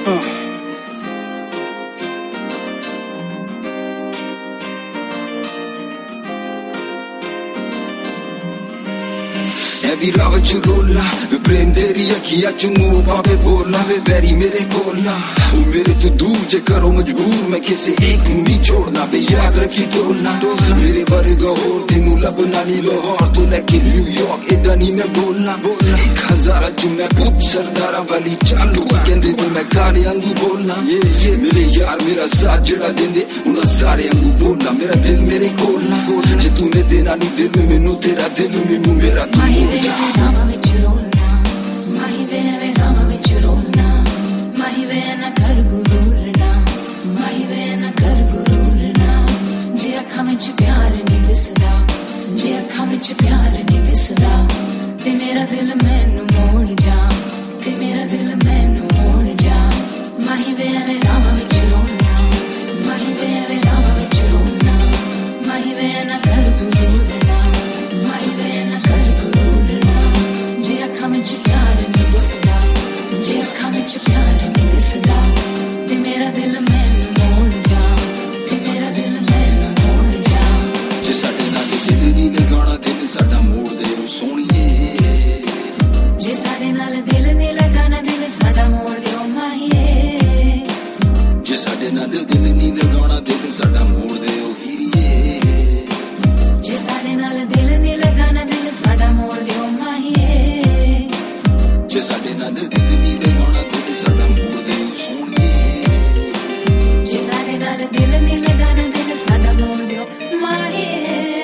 Heavy lava ci rolla, ve prenderi a chi ha giungo vabbè bolla, ve veri mere colla, o mere to do je karo majboor main kisi ek nahi chhodna, ve yaad rakhi dolna, mere varga aur tenu labna nahi Lahore to leke New York ida nahi main bolna, 1000 jo main put sardara wali chalu kende tu main gaane angu bolna, mere yaar mera saath jehda dende unna sare angu bolna, mera dil mere kolna, je tune dena nahi dil mein menu tera dil menu mera tu Rama vich rolna, mahi ve Rama vich rolna, mahi ve na kar gururna, mahi ve na kar gururna. Je ਅੱਖਾਂ ਵਿੱਚ ਪਿਆਰ ਨਹੀਂ ਦਿਸਦਾ, ਜੇ ਅੱਖਾਂ ਵਿੱਚ ਪਿਆਰ ਨਹੀਂ ਦਿਸਦਾ, ਤੇ ਮੇਰਾ ਦਿਲ ਮੈਨੂੰ ਮੋੜ ਜਾ, ਤੇ ਮੇਰਾ ਦਿਲ ਮੈਨੂੰ ਮੋੜ ਜਾ. ਮਾਹੀ ਵੇ Rama vich rolna, mahi ve Rama vich rolna, mahi ve na kar gururna, mahi ve na kar ਜੇ ਅੱਖਾਂ ਵਿੱਚ ਪਿਆਰ ਨਹੀਂ ਦਿਸਦਾ, ਜੇ ਅੱਖਾਂ ਵਿੱਚ ਪਿਆਰ ਨਹੀਂ ਦਿਸਦਾ, ਤੇ ਮੇਰਾ ਦਿਲ ਮੈਨੂੰ ਮੋੜ ਜਾ, ਤੇ ਮੇਰਾ ਦਿਲ ਮੈਨੂੰ ਮੋੜ ਜਾ. ਜੇ ਸਾਡੇ ਨਾਲ ਦਿਲ ਨਹੀਂ ਲਗਾਉਣਾ ਦਿਲ ਸਾਡਾ ਮੋੜ ਦੇ ਓ ਸੋਹਣੀਏ, ਜੇ ਸਾਡੇ ਨਾਲ ਦਿਲ ਨਹੀਂ ਲਗਾਉਣਾ ਦਿਲ ਸਾਡਾ ਮੋੜ ਦਿਓ ਮਾਹੀਏ, ਜੇ ਸਾਡੇ ਨਾਲ ਦਿਲ ਨਹੀਂ ਲਗਾਉਣਾ ਦਿਲ ਸਾਡਾ ਮੋੜ ਦੇ ਓ ਹੀਰੀਏ, ਜੇ ਸਾਡੇ ਨਾਲ ਦਿਲ ਨਹੀਂ ਲਗਾਉਣਾ ਦਿਲ ਸਾਡਾ ਮੋੜ ਦਿਓ ਮਾਹੀਏ, ਜੇ ਸਾਡੇ ਨਾਲ ਦਿਲ ਨਹੀਂ ਲਗਾਉਣਾ ਦਿਲ ਸਾਡਾ ਮੋੜ ਦੇ ਓ ਸੋਹਣੀਏ, ਜੇ ਸਾਡੇ ਨਾਲ ਦਿਲ ਨਹੀਂ ਲਗਾਉਣਾ ਦਿਲ ਸਾਡਾ ਮੋੜ ਦਿਓ ਮਾਹੀਏ,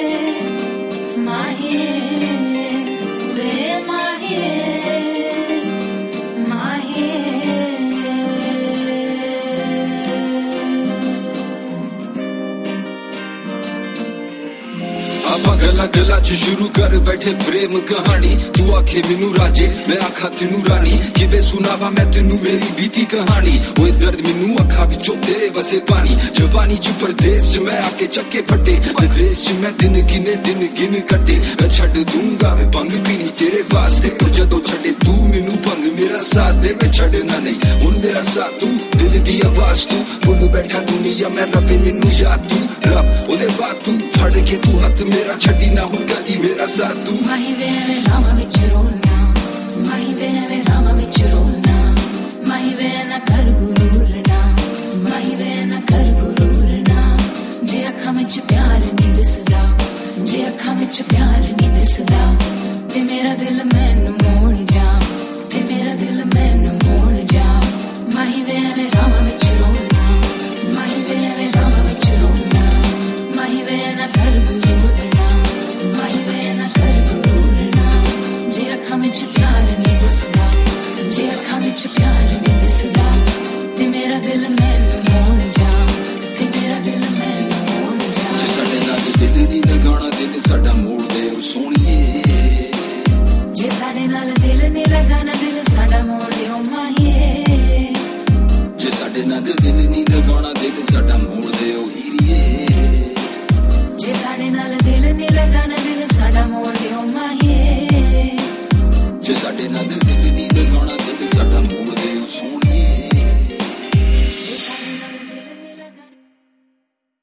ਮਾਹੀਏ ਵੇ ਮਾਹੀਏ, ਮਾਹੀਏ. ਆਪਾਂ ਗੱਲਾਂ ਗੱਲਾਂ ਚ ਸ਼ੁਰੂ ਕਰ ਬੈਠੇ ਪ੍ਰੇਮ ਕਹਾਣੀ, ਤੂੰ ਆਖੇ ਮੈਨੂੰ ਰਾਜੇ ਮੈਂ ਆਖਾਂ ਤੈਨੂੰ ਰਾਣੀ, ਕਿਵੇਂ ਸੁਣਾਵਾਂ ਮੈਂ ਤੈਨੂੰ ਮੇਰੀ ਬੀਤੀ ਕਹਾਣੀ, ਓਏ ਦਰਦ ਮੈਨੂੰ ਅੱਖਾਂ ਵਿੱਚੋਂ ਤੇਰੇ ਵਸੇ ਪਾਣੀ, ਜਵਾਨੀ ਚ ਪਰਦੇਸ ਚ ਮੈਂ ਆਕੇ ਚੱਕੇ ਫੱਟੇ, ਵਿਦੇਸ਼ ਚ ਮੈਂ ਦਿਨ ਗਿਨ ਕੱਟੇ, ਮੈਂ ਛੱਡ ਦੂੰਗਾ ਵੇ ਭੰਗ ਪੀਣੀ ਤੇਰੇ ਵਾਸਤੇ, ਪਰ ਜਦੋਂ ਛੱਡੇ ਤੂੰ ਮੈਨੂੰ ਭੰਗ ਮੇਰਾ ਸਾਥ ਦੇ ਵੇ ਛੱਡਣਾ ਨਹੀਂ, ਹੁਣ ਮੇਰਾ ਸਾਥ ਤੂੰ ਦਿਲ ਦੀ ਆਵਾਜ਼ ਤੂੰ, ਬੋਲ ਬੈਠਾ ਦੁਨੀਆ ਮੈਂ ਰੱਬੇ ਮੈਨੂੰ ਯਾਦ ਤੂੰ, ਰੱਬ ਉਹਦੇ ਬਾਅਦ ਤੂੰ ਫੜ ਕੇ ਤੂੰ ਹੱਥ ਮੇਰਾ ਛੱਡੀ ਨਾ ਹੁਣ ਕਦੀ ਮੇਰਾ ਸਾਥ ਤੂੰ. ਮਾਹੀ ਵੇ Rama vich rolna, mahi ve Rama vich rolna, mahi ve na kar gururna, mahi ve na kar gururna. ਜੇ ਅੱਖਾਂ ਵਿੱਚ ਪਿਆਰ ਨਹੀਂ ਦਿਸਦਾ, ਜੇ ਅੱਖਾਂ ਵਿੱਚ ਪਿਆਰ ਨਹੀਂ ਦਿਸਦਾ, ਤੇ ਮੇਰਾ ਦਿਲ ਮੈਨੂੰ ਮੋੜ